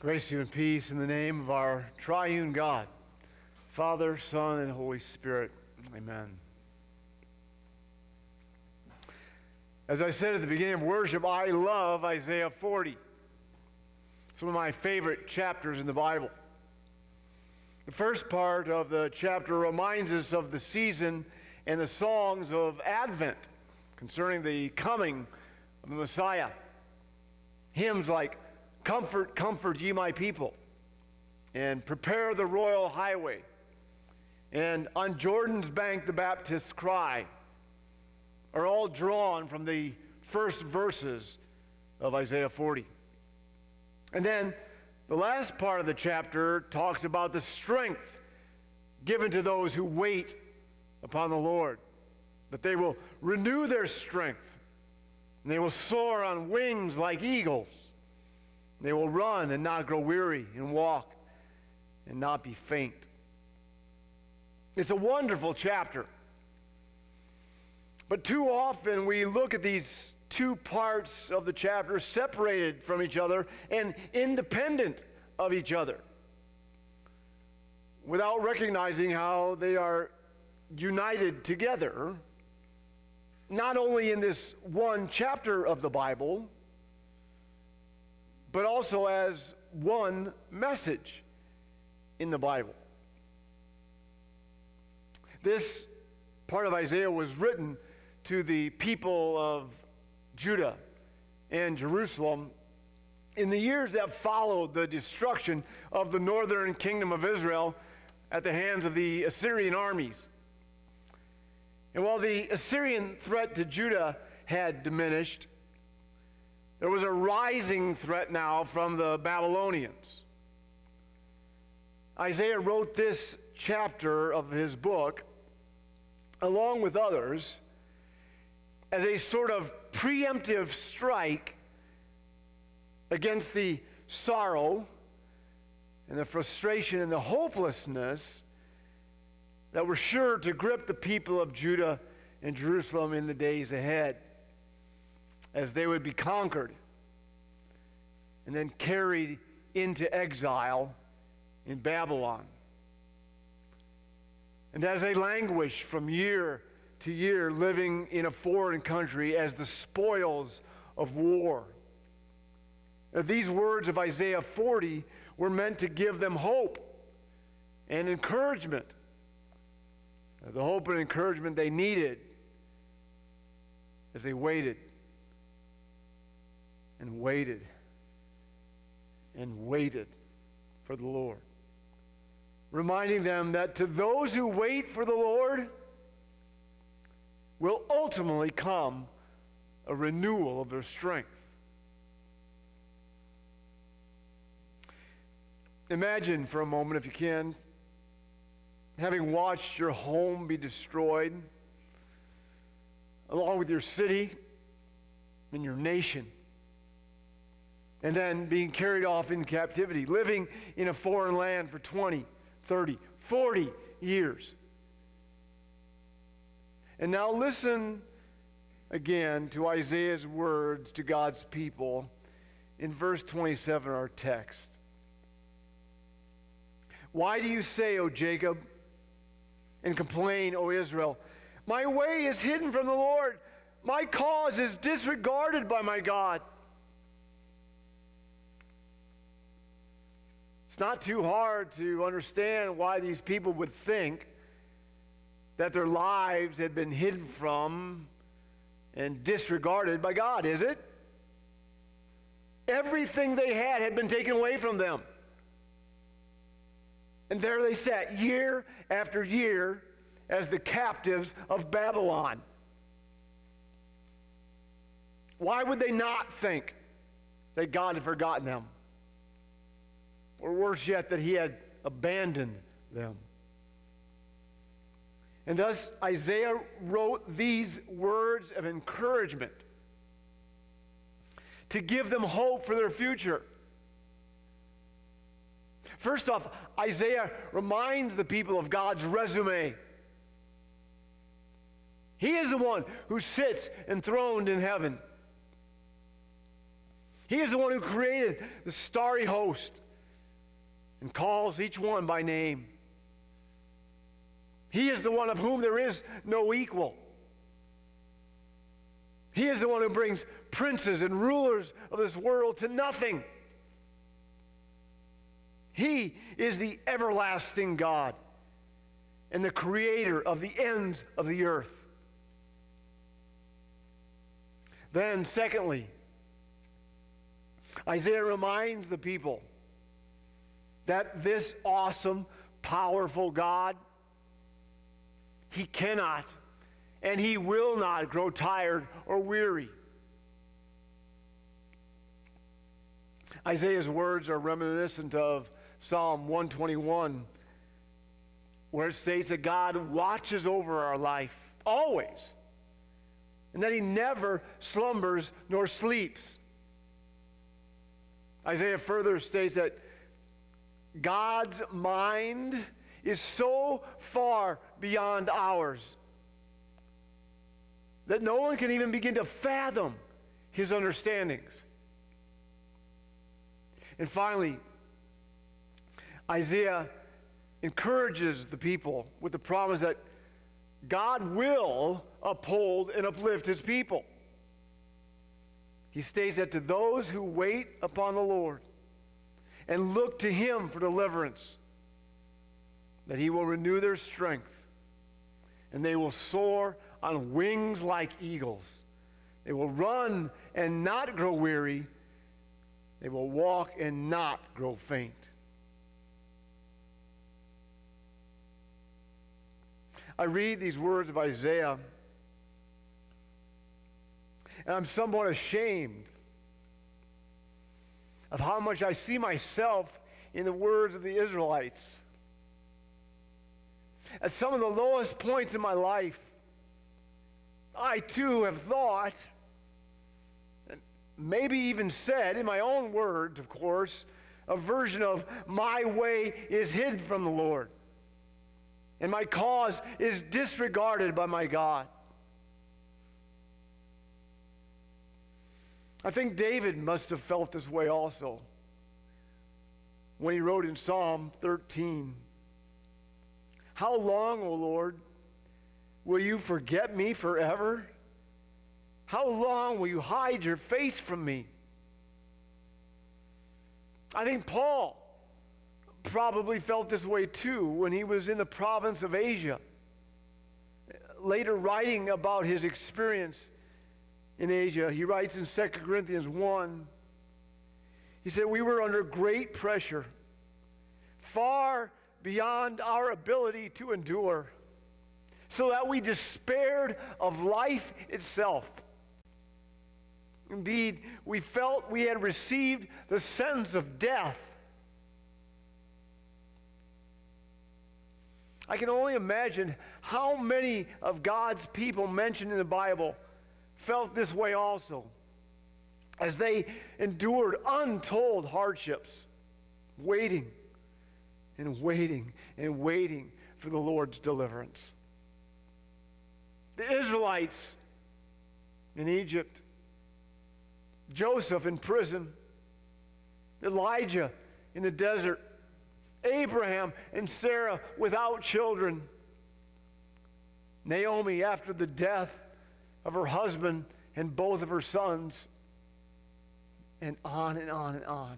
Grace to you and peace in the name of our triune God, Father, Son, and Holy Spirit. Amen. As I said at the beginning of worship, I love Isaiah 40. It's one of my favorite chapters in the Bible. The first part of the chapter reminds us of the season and the songs of Advent concerning the coming of the Messiah. Hymns like, "Comfort, comfort ye my people," and "Prepare the royal highway," and "On Jordan's bank the Baptist's cry," are all drawn from the first verses of Isaiah 40. And then the last part of the chapter talks about the strength given to those who wait upon the Lord, that they will renew their strength, and they will soar on wings like eagles. They will run and not grow weary, and walk and not be faint. It's a wonderful chapter. But too often we look at these two parts of the chapter separated from each other and independent of each other, without recognizing how they are united together, not only in this one chapter of the Bible, but also as one message in the Bible. This part of Isaiah was written to the people of Judah and Jerusalem in the years that followed the destruction of the northern kingdom of Israel at the hands of the Assyrian armies. And while the Assyrian threat to Judah had diminished, there was a rising threat now from the Babylonians. Isaiah wrote this chapter of his book, along with others, as a sort of preemptive strike against the sorrow and the frustration and the hopelessness that were sure to grip the people of Judah and Jerusalem in the days ahead, as they would be conquered and then carried into exile in Babylon. And as they languish from year to year, living in a foreign country as the spoils of war. These words of Isaiah 40 were meant to give them hope and encouragement. The hope and encouragement they needed as they waited and waited and waited for the Lord. Reminding them that to those who wait for the Lord will ultimately come a renewal of their strength. Imagine for a moment, if you can, having watched your home be destroyed, along with your city and your nation, and then being carried off in captivity, living in a foreign land for 20, 30, 40 years. And now listen again to Isaiah's words to God's people in verse 27 of our text. "Why do you say, O Jacob, and complain, O Israel, my way is hidden from the Lord, my cause is disregarded by my God?" It's not too hard to understand why these people would think that their lives had been hidden from and disregarded by God, is it? Everything they had been taken away from them. And there they sat year after year as the captives of Babylon. Why would they not think that God had forgotten them? Or worse yet, that he had abandoned them. And thus Isaiah wrote these words of encouragement to give them hope for their future. First off, Isaiah reminds the people of God's resume. He is the one who sits enthroned in heaven. He is the one who created the starry host and calls each one by name. He is the one of whom there is no equal. He is the one who brings princes and rulers of this world to nothing. He is the everlasting God and the creator of the ends of the earth. Then, secondly, Isaiah reminds the people that this awesome, powerful God, He cannot and He will not grow tired or weary. Isaiah's words are reminiscent of Psalm 121, where it states that God watches over our life always, and that He never slumbers nor sleeps. Isaiah further states that God's mind is so far beyond ours that no one can even begin to fathom His understandings. And finally, Isaiah encourages the people with the promise that God will uphold and uplift His people. He states that to those who wait upon the Lord and look to Him for deliverance, that He will renew their strength, and they will soar on wings like eagles. They will run and not grow weary. They will walk and not grow faint. I read these words of Isaiah, and I'm somewhat ashamed of how much I see myself in the words of the Israelites. At some of the lowest points in my life, I too have thought, and maybe even said, in my own words, of course, a version of my way is hid from the Lord, and my cause is disregarded by my God. I think David must have felt this way also when he wrote in Psalm 13, "How long, O Lord, will you forget me forever? How long will you hide your face from me?" I think Paul probably felt this way too when he was in the province of Asia, later writing about his experience in Asia. He writes in 2 Corinthians 1, he said, "We were under great pressure, far beyond our ability to endure, so that we despaired of life itself. Indeed, we felt we had received the sentence of death." I can only imagine how many of God's people mentioned in the Bible felt this way also, as they endured untold hardships, waiting and waiting and waiting for the Lord's deliverance. The Israelites in Egypt, Joseph in prison, Elijah in the desert, Abraham and Sarah without children, Naomi after the death of her husband and both of her sons, and on and on and on.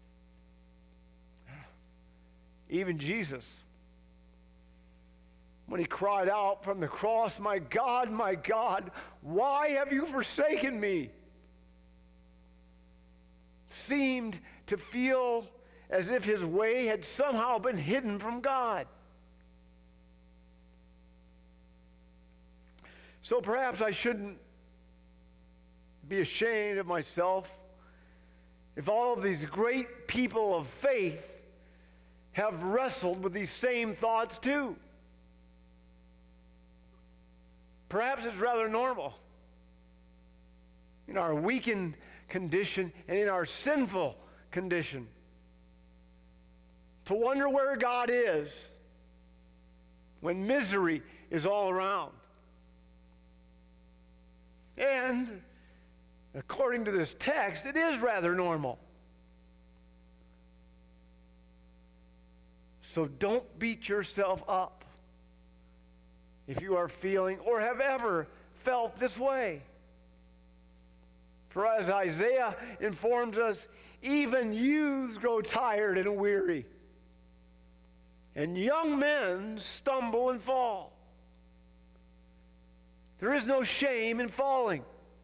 Even Jesus, when He cried out from the cross, my God, why have you forsaken me?" seemed to feel as if His way had somehow been hidden from God. So perhaps I shouldn't be ashamed of myself if all of these great people of faith have wrestled with these same thoughts too. Perhaps it's rather normal in our weakened condition and in our sinful condition to wonder where God is when misery is all around. And according to this text, it is rather normal. So don't beat yourself up if you are feeling or have ever felt this way. For as Isaiah informs us, even youths grow tired and weary, and young men stumble and fall. There is no shame in falling.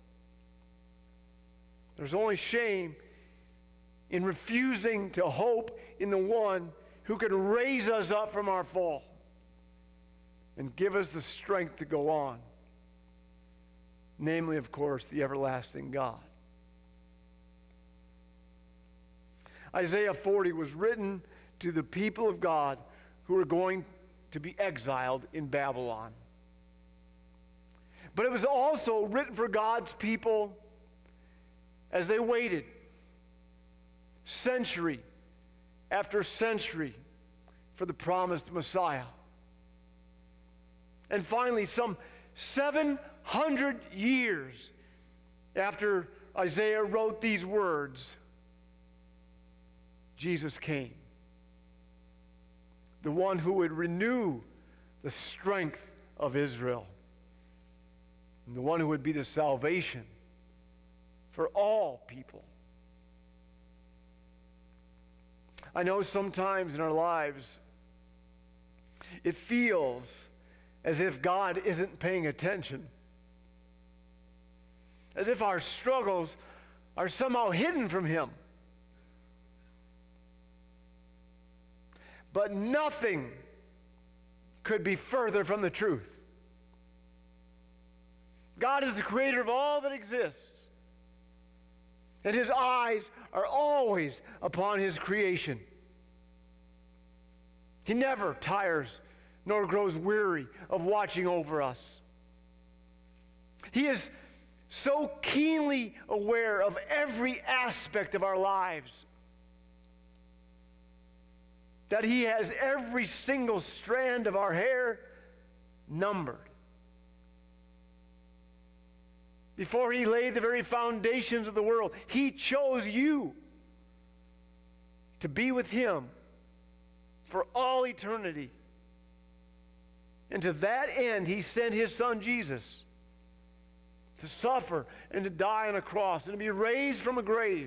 There's only shame in refusing to hope in the one who can raise us up from our fall and give us the strength to go on. Namely, of course, the everlasting God. Isaiah 40 was written to the people of God who were going to be exiled in Babylon. But it was also written for God's people as they waited century after century for the promised Messiah. And finally, some 700 years after Isaiah wrote these words, Jesus came. The one who would renew the strength of Israel. And the one who would be the salvation for all people. I know sometimes in our lives it feels as if God isn't paying attention. As if our struggles are somehow hidden from Him. But nothing could be further from the truth. God is the creator of all that exists. And His eyes are always upon His creation. He never tires nor grows weary of watching over us. He is so keenly aware of every aspect of our lives that He has every single strand of our hair numbered. Before He laid the very foundations of the world, He chose you to be with Him for all eternity. And to that end, He sent His Son Jesus to suffer and to die on a cross and to be raised from a grave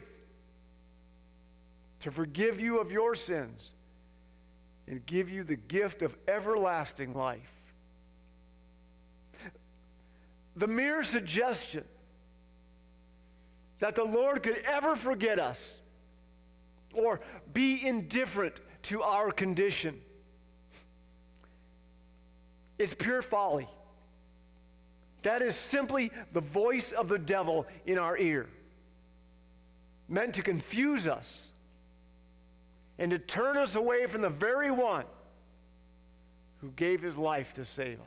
to forgive you of your sins and give you the gift of everlasting life. The mere suggestion that the Lord could ever forget us or be indifferent to our condition is pure folly. That is simply the voice of the devil in our ear, meant to confuse us and to turn us away from the very one who gave His life to save us.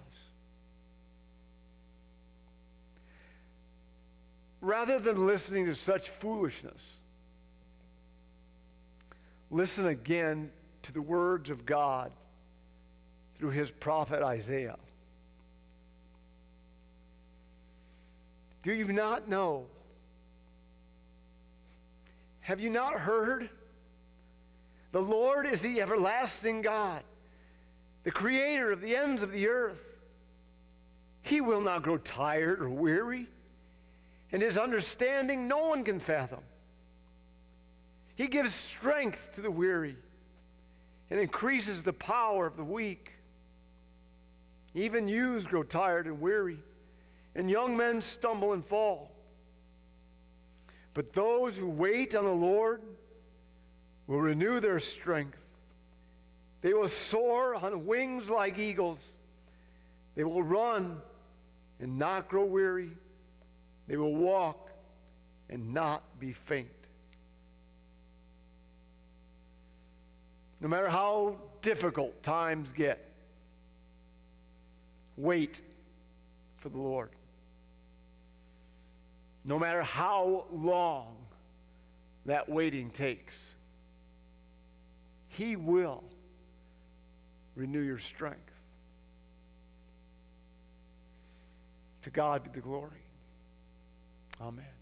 Rather than listening to such foolishness, listen again to the words of God through His prophet Isaiah. Do you not know? Have you not heard? The Lord is the everlasting God, the creator of the ends of the earth. He will not grow tired or weary, and His understanding no one can fathom. He gives strength to the weary and increases the power of the weak. Even youths grow tired and weary, and young men stumble and fall. But those who wait on the Lord will renew their strength. They will soar on wings like eagles. They will run and not grow weary. They will walk and not be faint. No matter how difficult times get, wait for the Lord. No matter how long that waiting takes, He will renew your strength. To God be the glory. Amen.